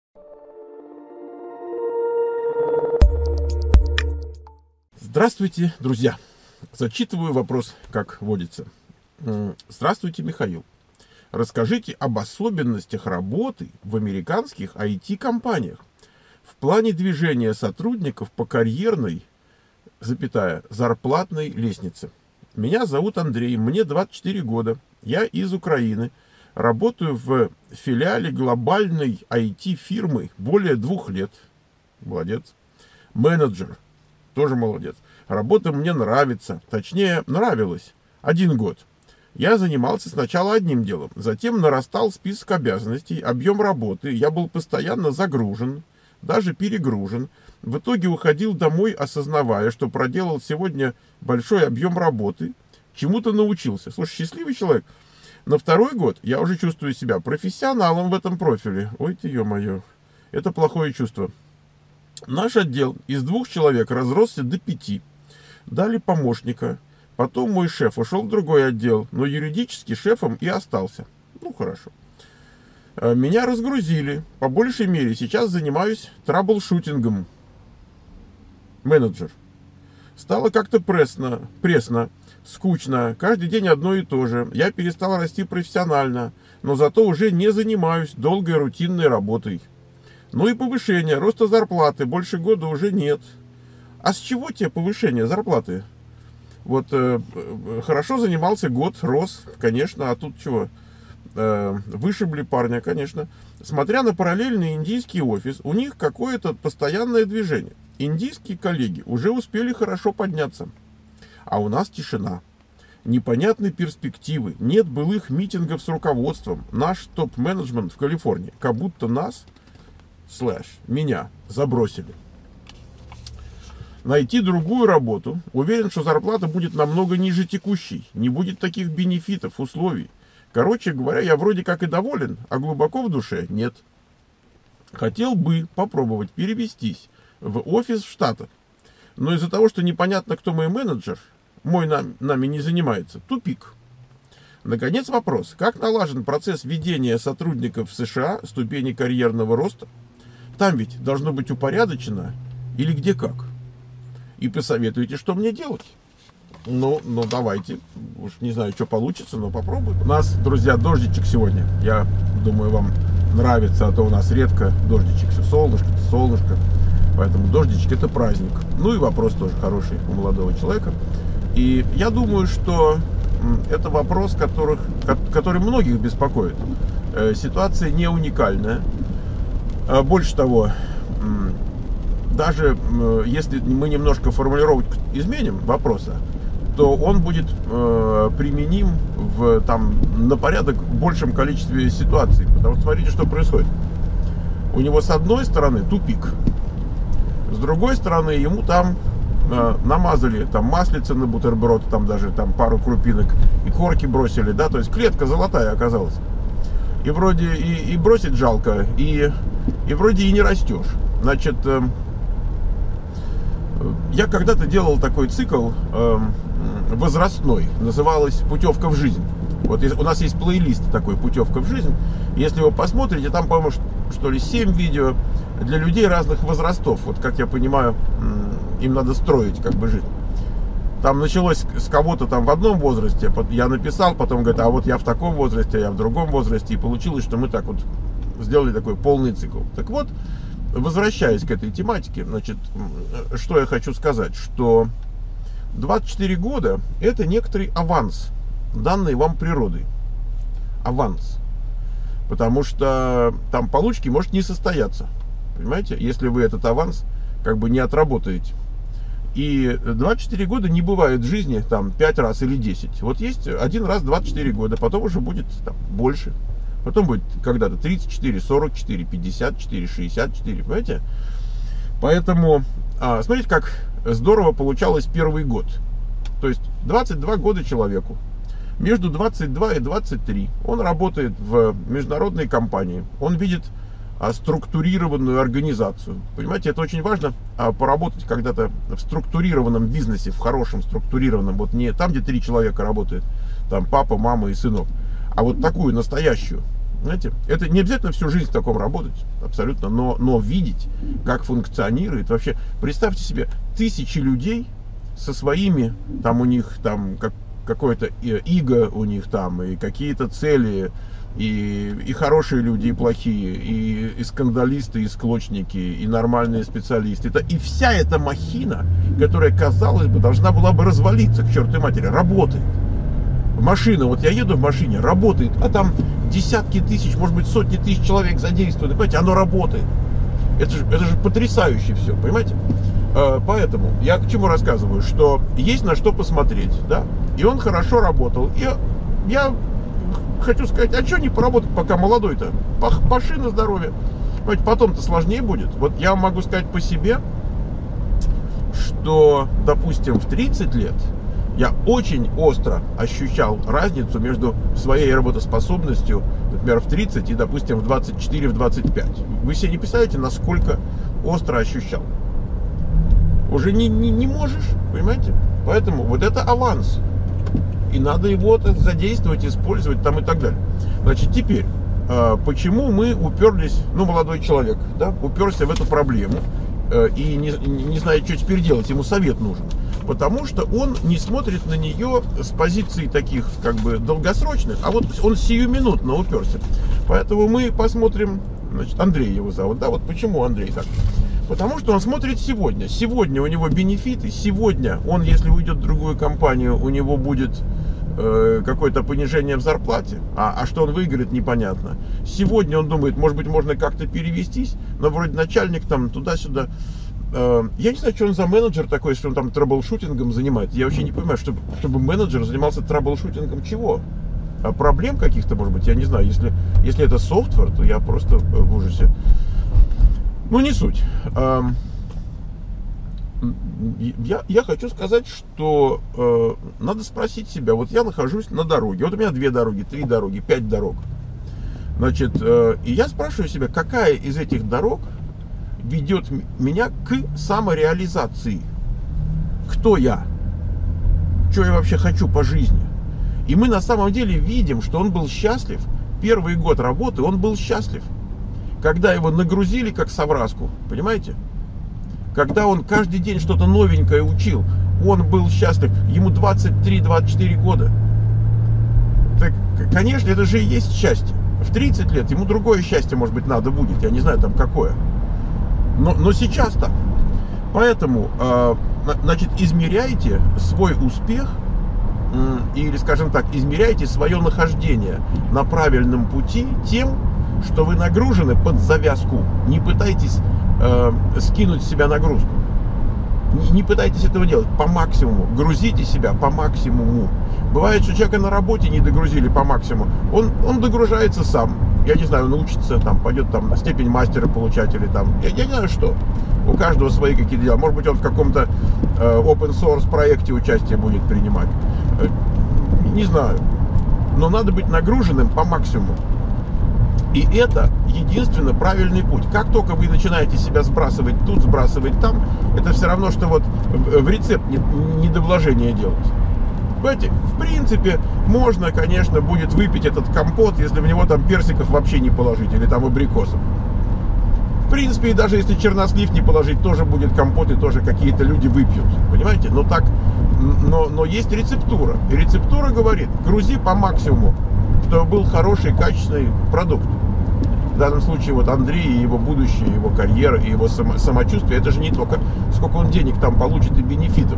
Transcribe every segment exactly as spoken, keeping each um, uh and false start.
Здравствуйте, друзья! Зачитываю вопрос, как водится. Здравствуйте, Михаил. Расскажите об особенностях работы в американских ай ти-компаниях в плане движения сотрудников по карьерной, запятая, зарплатной лестнице. Меня зовут Андрей, мне двадцать четыре года, я из Украины, работаю в филиале глобальной ай ти-фирмы более двух лет. Молодец. Менеджер. Тоже молодец. Работа мне нравится. Точнее, нравилась. Один год. Я занимался сначала одним делом. Затем нарастал список обязанностей, объем работы. Я был постоянно загружен, даже перегружен. В итоге уходил домой, осознавая, что проделал сегодня большой объем работы. Чему-то научился. Слушай, счастливый человек. На второй год я уже чувствую себя профессионалом в этом профиле. Ой ты, ё-моё. Это плохое чувство. Наш отдел из двух человек разросся до пяти. Дали помощника. Потом мой шеф ушел в другой отдел, но юридически шефом и остался. Ну, хорошо. Меня разгрузили. По большей мере сейчас занимаюсь траблшутингом. Менеджер. Стало как-то пресно, пресно, скучно. Каждый день одно и то же. Я перестал расти профессионально, но зато уже не занимаюсь долгой рутинной работой. Ну и повышение, роста зарплаты больше года уже нет. А с чего тебе повышение зарплаты? Вот э, хорошо занимался год, рос, конечно, а тут чего? Э, вышибли парня, конечно. Смотря на параллельный индийский офис, у них какое-то постоянное движение. Индийские коллеги уже успели хорошо подняться. А у нас тишина. Непонятные перспективы, нет былых митингов с руководством. Наш топ-менеджмент в Калифорнии, как будто нас... слэш, меня забросили. Найти другую работу. Уверен, что зарплата будет намного ниже текущей. Не будет таких бенефитов, условий. Короче говоря, я вроде как и доволен, а глубоко в душе нет. Хотел бы попробовать перевестись в офис в Штатах. Но из-за того, что непонятно, кто мой менеджер, мой нам, нами не занимается, тупик. Наконец вопрос. Как налажен процесс ведения сотрудников в США ступени карьерного роста? Там ведь должно быть упорядочено, или где как? И посоветуйте, что мне делать. Ну, ну давайте. Уж не знаю, что получится, но попробуем. У нас, друзья, дождичек сегодня. Я думаю, вам нравится, а то у нас редко дождичек. Все солнышко, солнышко. Поэтому дождичек — это праздник. Ну и вопрос тоже хороший у молодого человека. И я думаю, что это вопрос, которых, который многих беспокоит. Ситуация не уникальная. Больше того, даже если мы немножко формулировку изменим вопроса, то он будет э, применим в, там, на порядок в большем количестве ситуаций. Потому что смотрите, что происходит. У него с одной стороны тупик, с другой стороны ему там э, намазали там маслица на бутерброд, там даже там пару крупинок, и корки бросили, да, то есть клетка золотая оказалась. И вроде и, и бросить жалко, и, и вроде и не растешь. Значит, э, я когда-то делал такой цикл э, возрастной, называлась «Путевка в жизнь». Вот у нас есть плейлист такой «Путевка в жизнь». Если вы посмотрите, там, по-моему, что ли, семь видео для людей разных возрастов. Вот, как я понимаю, им надо строить как бы жизнь. Там началось с кого-то там в одном возрасте, я написал, потом говорит, а вот я в таком возрасте, а я в другом возрасте. И получилось, что мы так вот сделали такой полный цикл. Так вот, возвращаясь к этой тематике, значит, что я хочу сказать, что двадцать четыре года — это некоторый аванс, данный вам природой. Аванс. Потому что там получки может не состояться. Понимаете? Если вы этот аванс как бы не отработаете. И двадцать четыре года не бывает в жизни там пять раз или десять. Вот есть один раз двадцать четыре года, потом уже будет там больше. Потом будет когда-то тридцать четыре, сорок четыре, пятьдесят четыре, шестьдесят четыре, понимаете? Поэтому, а, смотрите, как здорово получалось первый год. То есть двадцать два года человеку. Между двадцать два и двадцать три он работает в международной компании. Он видит а, структурированную организацию. Понимаете, это очень важно, а, поработать когда-то в структурированном бизнесе, в хорошем структурированном. Вот не там, где три человека работают, там папа, мама и сынок. А вот такую настоящую, Знаете, это не обязательно всю жизнь в таком работать, абсолютно, но, но видеть, как функционирует. Вообще, представьте себе, тысячи людей со своими, там у них там как, какое-то иго у них там, и какие-то цели, и, и хорошие люди, и плохие, и, и скандалисты, и склочники, и нормальные специалисты. Это, и вся эта махина, которая, казалось бы, должна была бы развалиться к чертовой матери, работает. Машина, вот я еду в машине, работает, а там десятки тысяч, может быть, сотни тысяч человек задействованы, понимаете, оно работает. Это же, это же потрясающе все, понимаете? Поэтому я к чему рассказываю, что есть на что посмотреть, да, и он хорошо работал. И я хочу сказать, а что не поработать, пока молодой-то? Паши на здоровье. Понимаете, потом-то сложнее будет. Вот я могу сказать по себе, что, допустим, в тридцать лет я очень остро ощущал разницу между своей работоспособностью, например, в тридцать и, допустим, в двадцать четыре, в двадцать пять. Вы себе не представляете, насколько остро ощущал. Уже не, не, не можешь, понимаете? Поэтому вот это аванс. И надо его задействовать, использовать там и так далее. Значит, теперь, почему мы уперлись, ну, молодой человек, да, уперся в эту проблему и не, не знает, что теперь делать, ему совет нужен. Потому что он не смотрит на нее с позиции таких, как бы, долгосрочных, а вот он сиюминутно уперся. Поэтому мы посмотрим, значит, Андрей его зовут, да, вот почему Андрей так. Потому что он смотрит сегодня. Сегодня у него бенефиты, сегодня он, если уйдет в другую компанию, у него будет э, какое-то понижение в зарплате, а, а что он выиграет, непонятно. Сегодня он думает, может быть, можно как-то перевестись, но вроде начальник там туда-сюда. Я не знаю, что он за менеджер такой, что он там траблшутингом занимается. Я вообще не понимаю, чтобы, чтобы менеджер занимался траблшутингом чего? А проблем каких-то, может быть, я не знаю. Если, если это софтвер, то я просто в ужасе. Ну, не суть. Я, я хочу сказать, что э, надо спросить себя. Вот я нахожусь на дороге. Вот у меня две дороги, три дороги, пять дорог. Значит, э, и я спрашиваю себя, какая из этих дорог ведет меня к самореализации. Кто я? Что я вообще хочу по жизни? И мы на самом деле видим, что он был счастлив. Первый год работы он был счастлив. Когда его нагрузили как совраску, понимаете? Когда он каждый день что-то новенькое учил, он был счастлив. Ему двадцать три — двадцать четыре года. Так, конечно, это же и есть счастье. В тридцать лет ему другое счастье, может быть, надо будет. Я не знаю, там какое. Но, но сейчас так. Поэтому, э, значит, измеряйте свой успех, э, или, скажем так, измеряйте свое нахождение на правильном пути тем, что вы нагружены под завязку. Не пытайтесь э, скинуть с себя нагрузку. Не, не пытайтесь этого делать по максимуму. Грузите себя по максимуму. Бывает, что человека на работе не догрузили по максимуму. Он, он догружается сам. Я не знаю, он учится, там, пойдет там, на степень мастера получать или там, я, я не знаю что. У каждого свои какие-то дела. Может быть, он в каком-то э, open source проекте участие будет принимать. Э, не знаю. Но надо быть нагруженным по максимуму. И это единственно правильный путь. Как только вы начинаете себя сбрасывать тут, сбрасывать там, это все равно, что вот в рецепт недовложения делать. Понимаете, в принципе, можно, конечно, будет выпить этот компот, если в него там персиков вообще не положить, или там абрикосов. В принципе, и даже если чернослив не положить, тоже будет компот, и тоже какие-то люди выпьют. Понимаете? Но так, но, но есть рецептура. И рецептура говорит, грузи по максимуму, чтобы был хороший, качественный продукт. В данном случае вот Андрей и его будущее, его карьера, и его само, самочувствие, это же не только сколько он денег там получит и бенефитов.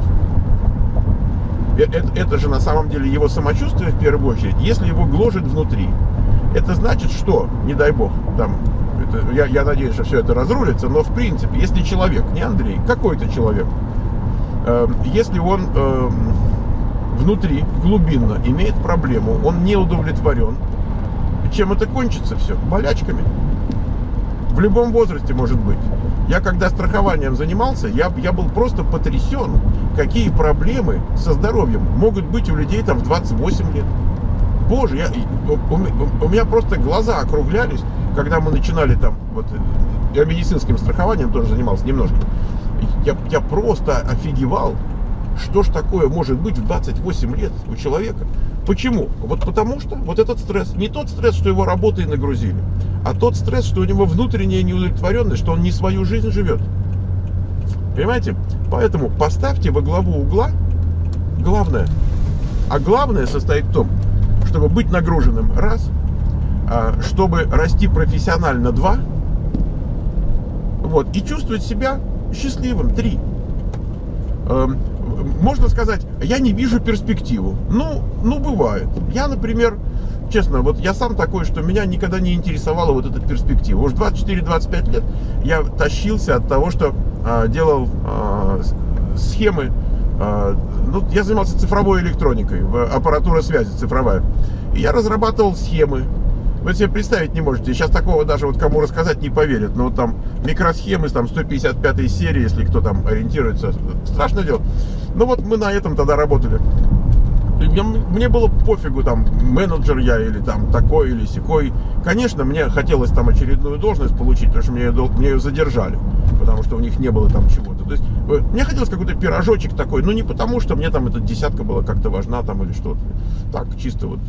Это, это же на самом деле его самочувствие в первую очередь, если его гложет внутри. Это значит, что, не дай бог, там, это, я, я надеюсь, что все это разрулится, но в принципе, если человек, не Андрей, какой-то человек, э, если он э, внутри, глубинно имеет проблему, он не удовлетворен, чем это кончится все? Болячками. В любом возрасте может быть. Я когда страхованием занимался, я, я был просто потрясен, какие проблемы со здоровьем могут быть у людей там в двадцать восемь лет. Боже, я, у, у, у меня просто глаза округлялись, когда мы начинали там, вот, я медицинским страхованием тоже занимался немножко. Я, я просто офигевал, что ж такое может быть в двадцать восемь лет у человека. Почему? Вот потому что вот этот стресс, не тот стресс, что его работой нагрузили, а тот стресс, что у него внутренняя неудовлетворенность, что он не свою жизнь живет. Понимаете? Поэтому поставьте во главу угла главное. А главное состоит в том, чтобы быть нагруженным раз, чтобы расти профессионально два, вот, и чувствовать себя счастливым три. Можно сказать, я не вижу перспективу. Ну, ну бывает. Я, например, честно, вот я сам такой, что меня никогда не интересовала вот эта перспектива. Уж двадцать четыре — двадцать пять лет я тащился от того, что а, делал а, схемы. А, ну, я занимался цифровой электроникой, аппаратура связи цифровая. И я разрабатывал схемы. Вы себе представить не можете. Сейчас такого даже вот кому рассказать не поверят. Но вот там микросхемы, там сто пятьдесят пятой серии, если кто там ориентируется. Страшное дело. Ну вот мы на этом тогда работали. Мне было пофигу, там, менеджер я или там такой или сякой. Конечно, мне хотелось там очередную должность получить, потому что мне ее, мне ее задержали. Потому что у них не было там чего-то. То есть мне хотелось какой-то пирожочек такой. Ну не потому, что мне там эта десятка была как-то важна там или что-то. Так, чисто вот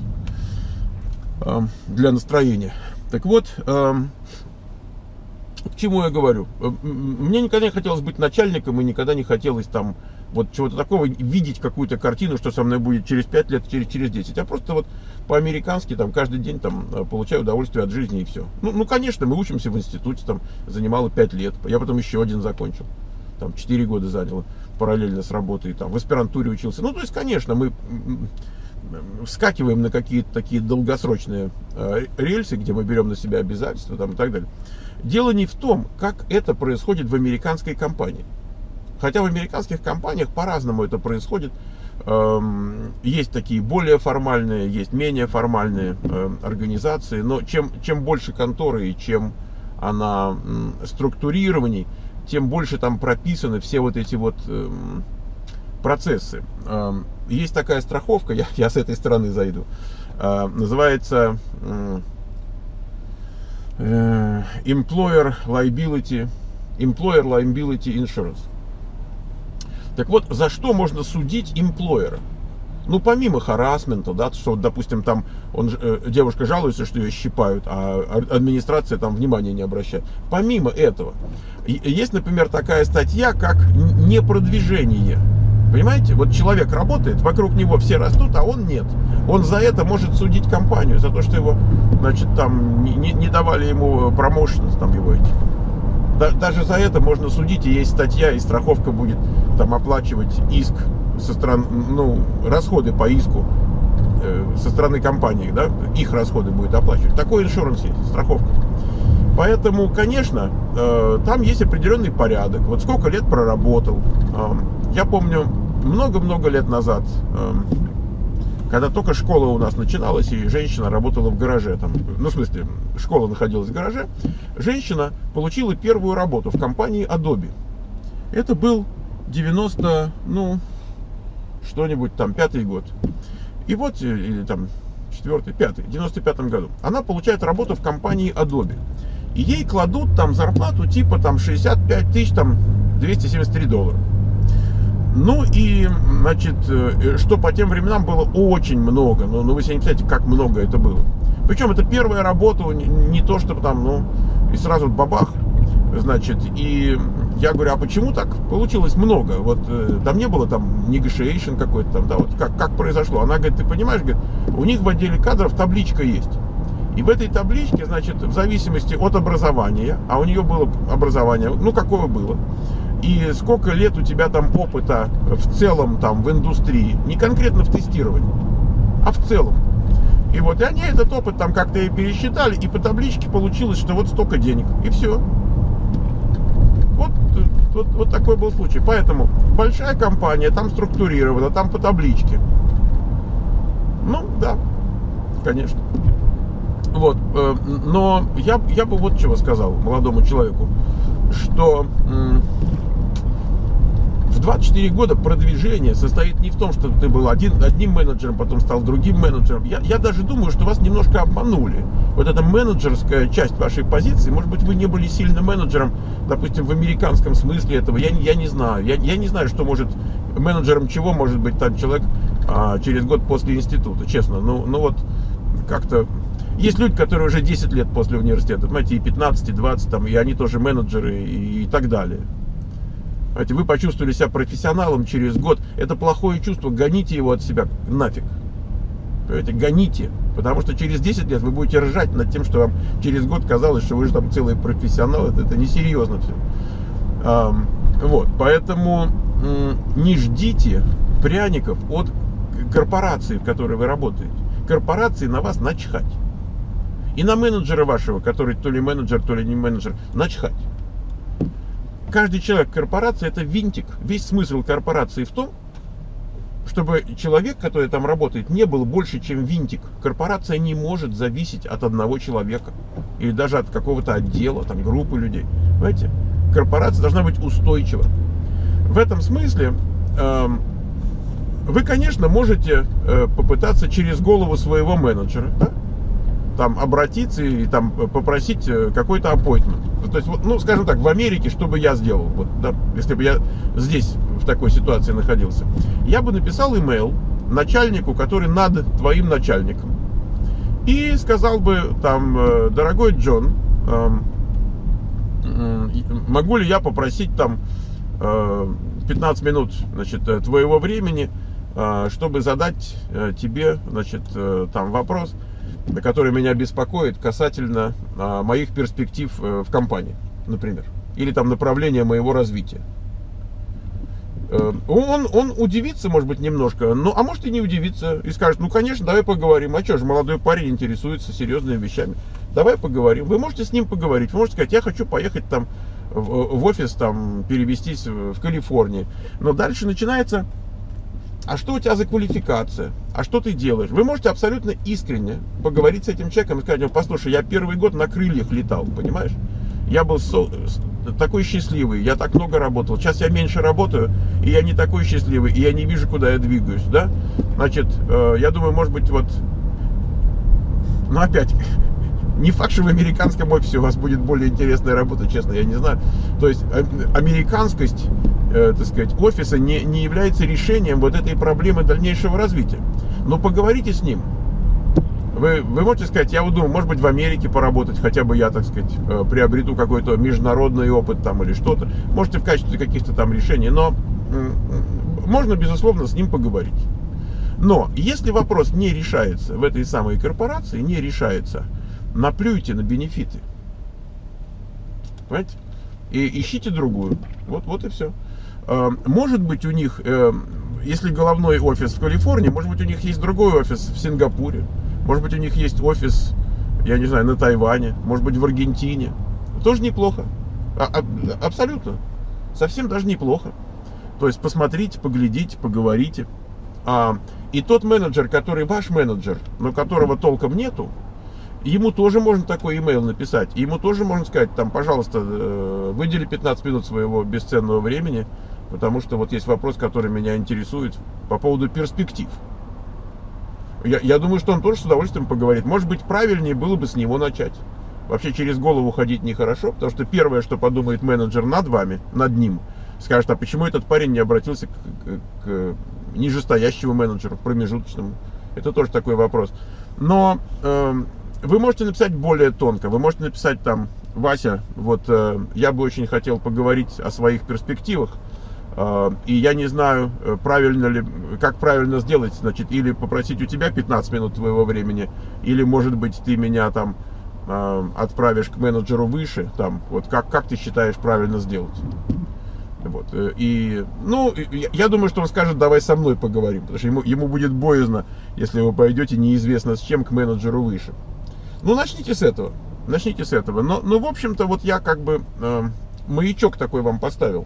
для настроения. Так вот, к чему я говорю? Мне никогда не хотелось быть начальником, и никогда не хотелось там вот чего-то такого, видеть какую-то картину, что со мной будет через пять лет, через, через десять. Я просто вот по-американски там каждый день там получаю удовольствие от жизни и все. Ну, ну, конечно, мы учимся в институте, там занимало пять лет. Я потом еще один закончил. Там четыре года заняло параллельно с работой. Там в аспирантуре учился. Ну, то есть, конечно, мы вскакиваем на какие-то такие долгосрочные э, рельсы, где мы берем на себя обязательства там, и так далее. Дело не в том, как это происходит в американской компании. Хотя в американских компаниях по-разному это происходит. Эм, есть такие более формальные, есть менее формальные э, организации. Но чем, чем больше конторы и чем она э, структурированней, тем больше там прописаны все вот эти вот э, процессы. Э, есть такая страховка, я, я с этой стороны зайду, э, называется э, э, Employer Liability, Employer Liability Insurance. Так вот, за что можно судить эмплойера? Ну, помимо харассмента, да, что, допустим, там он, э, девушка жалуется, что ее щипают, а администрация там внимания не обращает. Помимо этого, есть, например, такая статья, как непродвижение. Понимаете? Вот человек работает, вокруг него все растут, а он нет. Он за это может судить компанию, за то, что его, значит, там не, не давали ему промоушен, там его эти. Даже за это можно судить, и есть статья, и страховка будет там оплачивать иск со стороны, ну, расходы по иску э, со стороны компании, да, их расходы будет оплачивать. Такой иншуранс есть, страховка. Поэтому, конечно, э, там есть определенный порядок. Вот сколько лет проработал. Э, я помню, много-много лет назад, э, когда только школа у нас начиналась, и женщина работала в гараже, там, ну, в смысле, школа находилась в гараже, женщина получила первую работу в компании Adobe. Это был девяносто, ну, что-нибудь там, пятый год. И вот, или там, четвертый, пятый, в девяносто пятом году, она получает работу в компании Adobe. И ей кладут там зарплату типа там шестьдесят пять тысяч, там, двести семьдесят три доллара. Ну и, значит, что по тем временам было очень много. Ну, ну вы себе не представляете, как много это было. Причем это первая работа, не, не то, чтобы там, ну, и сразу бабах. Значит, и я говорю, а почему так получилось много? Вот там не было там negotiation какой-то там, да, вот как, как произошло. Она говорит, ты понимаешь, говорит, у них в отделе кадров табличка есть. И в этой табличке, значит, в зависимости от образования, а у нее было образование, ну, какое было, и сколько лет у тебя там опыта в целом там в индустрии, не конкретно в тестировании, а в целом. И вот и они этот опыт там как-то и пересчитали, и по табличке получилось, что вот столько денег, и все. Вот, вот, вот такой был случай. Поэтому большая компания, там структурирована, там по табличке. Ну, да, конечно. Вот, но я, я бы вот чего сказал молодому человеку, что в двадцать четыре года продвижение состоит не в том, что ты был один, одним менеджером, потом стал другим менеджером. Я, я даже думаю, что вас немножко обманули. Вот эта менеджерская часть вашей позиции, может быть, вы не были сильным менеджером, допустим, в американском смысле этого, я, я не знаю. Я, я не знаю, что может, менеджером чего может быть там человек, а, через год после института, честно. Ну, ну вот, как-то... Есть люди, которые уже десять лет после университета, понимаете, и пятнадцать, и двадцать, там, и они тоже менеджеры, и, и так далее. Понимаете, вы почувствовали себя профессионалом через год. Это плохое чувство, гоните его от себя нафиг. Понимаете, гоните. Потому что через десять лет вы будете ржать над тем, что вам через год казалось, что вы же там целый профессионал. Это, это несерьезно все. А, вот, поэтому м, не ждите пряников от корпорации, в которой вы работаете. Корпорации на вас начхать. И на менеджера вашего, который то ли менеджер, то ли не менеджер, начхать. Каждый человек корпорации — это винтик. Весь смысл корпорации в том, чтобы человек, который там работает, не был больше, чем винтик. Корпорация не может зависеть от одного человека. Или даже от какого-то отдела, там, группы людей. Понимаете? Корпорация должна быть устойчива. В этом смысле э, вы, конечно, можете э, попытаться через голову своего менеджера, да, там обратиться и там попросить какой-то аппоинтмент. То есть, вот, ну, скажем так, в Америке, что бы я сделал, вот, да, если бы я здесь в такой ситуации находился, я бы написал имейл начальнику, который над твоим начальником, и сказал бы там: дорогой Джон, могу ли я попросить там пятнадцать минут, значит, твоего времени, чтобы задать тебе, значит, там вопрос, который меня беспокоит касательно а, моих перспектив э, в компании, например, или там направления моего развития. Э, он, он удивится, может быть, немножко, ну, а может и не удивится, и скажет: ну, конечно, давай поговорим. А что же, молодой парень интересуется серьезными вещами. Давай поговорим. Вы можете с ним поговорить. Вы можете сказать: я хочу поехать там в, в офис, там, перевестись в, в Калифорнии. Но дальше начинается: а что у тебя за квалификация? А что ты делаешь? Вы можете абсолютно искренне поговорить с этим человеком и сказать: послушай, я первый год на крыльях летал, понимаешь? Я был со... такой счастливый, я так много работал. Сейчас я меньше работаю, и я не такой счастливый, и я не вижу, куда я двигаюсь, да? Значит, э, я думаю, может быть, вот... Ну, опять... Не факт, что в американском офисе у вас будет более интересная работа, честно, я не знаю. То есть американскость, э, так сказать, офиса не, не является решением вот этой проблемы дальнейшего развития. Но поговорите с ним. Вы, вы можете сказать: я вот думаю, может быть, в Америке поработать, хотя бы я, так сказать, э, приобрету какой-то международный опыт там или что-то. Можете в качестве каких-то там решений, но э, можно, безусловно, с ним поговорить. Но если вопрос не решается в этой самой корпорации, не решается, наплюйте на бенефиты. Понимаете? И ищите другую. Вот, вот и все. Может быть, у них, если головной офис в Калифорнии, может быть, у них есть другой офис в Сингапуре. Может быть, у них есть офис, я не знаю, на Тайване. Может быть, в Аргентине. Тоже неплохо. А, а, абсолютно. Совсем даже неплохо. То есть посмотрите, поглядите, поговорите. А, и тот менеджер, который ваш менеджер, но которого толком нету, ему тоже можно такой имейл написать. Ему тоже можно сказать: там, пожалуйста, выдели пятнадцать минут своего бесценного времени, потому что вот есть вопрос, который меня интересует по поводу перспектив. Я, я думаю, что он тоже с удовольствием поговорит. Может быть, правильнее было бы с него начать. Вообще через голову ходить нехорошо, потому что первое, что подумает менеджер над вами, над ним, скажет: а почему этот парень не обратился к, к, к нижестоящему менеджеру, промежуточному? Это тоже такой вопрос. Но... Э, Вы можете написать более тонко. Вы можете написать там: Вася, вот э, я бы очень хотел поговорить о своих перспективах, э, и я не знаю, правильно ли, как правильно сделать, значит, или попросить у тебя пятнадцать минут твоего времени, или, может быть, ты меня там э, отправишь к менеджеру выше, там, вот как, как ты считаешь правильно сделать. Вот. И, ну, я, я думаю, что он скажет: давай со мной поговорим, потому что ему, ему будет боязно, если вы пойдете неизвестно с чем к менеджеру выше. Ну, начните с этого, начните с этого. Но, но в общем-то, вот я как бы э, маячок такой вам поставил.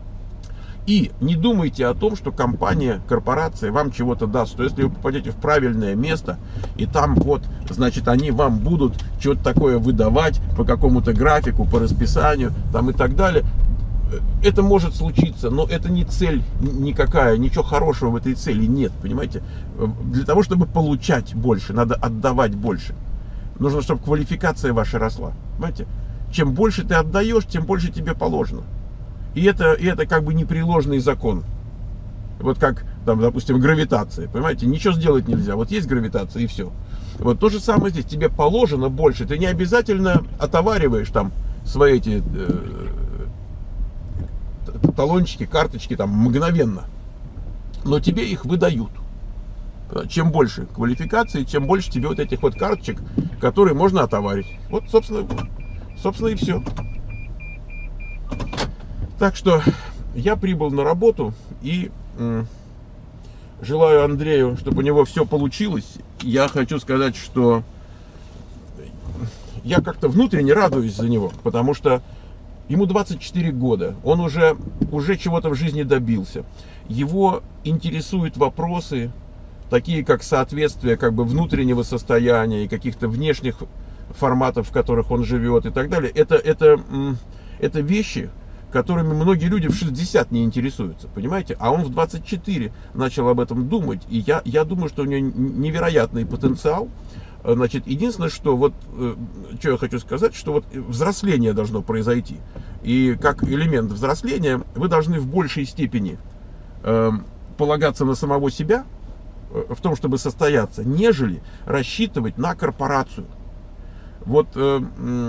И не думайте о том, что компания, корпорация вам чего-то даст. Что если вы попадете в правильное место, и там вот, значит, они вам будут что-то такое выдавать по какому-то графику, по расписанию, там и так далее. Это может случиться, но это не цель никакая, ничего хорошего в этой цели нет, понимаете? Для того, чтобы получать больше, надо отдавать больше. Нужно, чтобы квалификация ваша росла. Понимаете? Чем больше ты отдаешь, тем больше тебе положено. И это, и это как бы непреложный закон. Вот как там, допустим, гравитация, понимаете, ничего сделать нельзя, вот есть гравитация и все. Вот то же самое здесь, тебе положено больше, ты не обязательно отовариваешь там свои эти э, талончики, карточки там мгновенно, но тебе их выдают. Чем больше квалификации, чем больше тебе вот этих вот карточек, которые можно отоварить. Вот, собственно, собственно и все. Так что я прибыл на работу и м, желаю Андрею, чтобы у него все получилось. Я хочу сказать, что я как-то внутренне радуюсь за него, потому что ему двадцать четыре года, он уже, уже чего-то в жизни добился. Его интересуют вопросы, такие как соответствие как бы внутреннего состояния и каких-то внешних форматов, в которых он живет и так далее. Это, это, это вещи, которыми многие люди в шестьдесят не интересуются, понимаете? А он в двадцать четыре начал об этом думать, и я, я думаю, что у него невероятный потенциал. Значит, единственное, что вот, что я хочу сказать, что вот взросление должно произойти. И как элемент взросления вы должны в большей степени э, полагаться на самого себя, в том, чтобы состояться, нежели рассчитывать на корпорацию. Вот, э,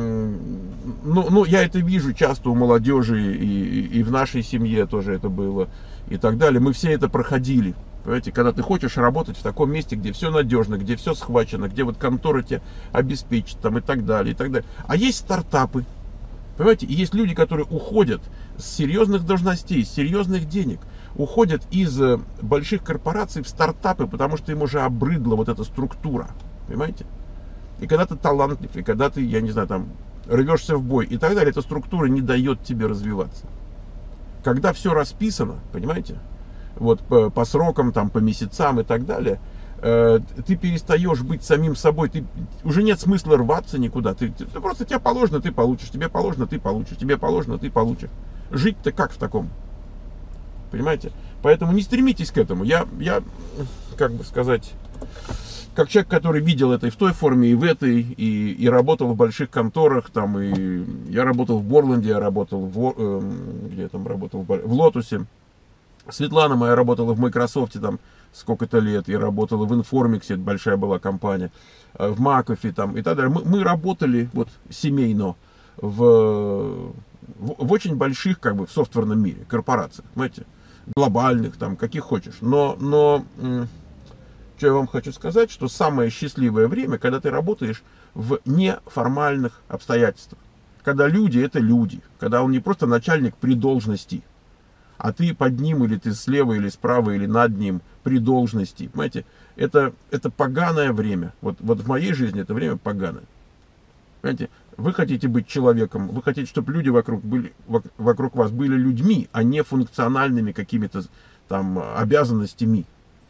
ну, ну, я это вижу часто у молодежи, и, и в нашей семье тоже это было, и так далее. Мы все это проходили. Понимаете, когда ты хочешь работать в таком месте, где все надежно, где все схвачено, где вот контора тебя обеспечит, там, и так далее, и так далее. А есть стартапы, понимаете, и есть люди, которые уходят с серьезных должностей, с серьезных денег, уходят из больших корпораций в стартапы, потому что им уже обрыдла вот эта структура, понимаете? И когда ты талантлив, и когда ты, я не знаю, там, рвешься в бой и так далее, эта структура не дает тебе развиваться. Когда все расписано, понимаете, вот по, по срокам, там, по месяцам и так далее, э, ты перестаешь быть самим собой, ты, уже нет смысла рваться никуда, ты, ты, ты просто тебе положено, ты получишь, тебе положено, ты получишь, тебе положено, ты получишь. Жить-то как в таком? Понимаете? Поэтому не стремитесь к этому. Я, я, как бы сказать, как человек, который видел это и в той форме, и в этой, и, и работал в больших конторах, там, и я работал в Борланде, я работал в, э, где я там работал, в Лотусе. Светлана моя работала в Microsoft там сколько-то лет, я работала в Informix, это большая была компания, в Макофе там и так далее. Мы, мы работали вот семейно в, в, в очень больших, как бы, в софтверном мире, корпорациях, понимаете, глобальных, там, каких хочешь. Но, но что я вам хочу сказать, что самое счастливое время, когда ты работаешь в неформальных обстоятельствах. Когда люди — это люди, когда он не просто начальник при должности, а ты под ним, или ты слева, или справа, или над ним при должности. Понимаете, это, это поганое время. Вот, вот в моей жизни это время поганое. Понимаете, вы хотите быть человеком, вы хотите, чтобы люди вокруг, были, вокруг вас были людьми, а не функциональными какими-то там обязанностями.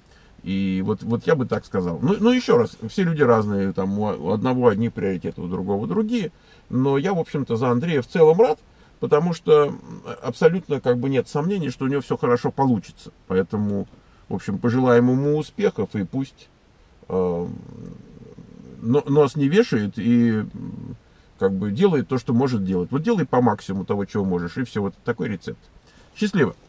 И вот, вот я бы так сказал. Ну, ну, еще раз, все люди разные, там у одного одни приоритеты, у другого другие. Но я, в общем-то, за Андрея в целом рад, потому что абсолютно как бы нет сомнений, что у него все хорошо получится. Поэтому, в общем, пожелаем ему успехов, и пусть э, нос не вешает и как бы делает то, что может делать. Вот делай по максимуму того, чего можешь, и все. Вот такой рецепт. Счастливо!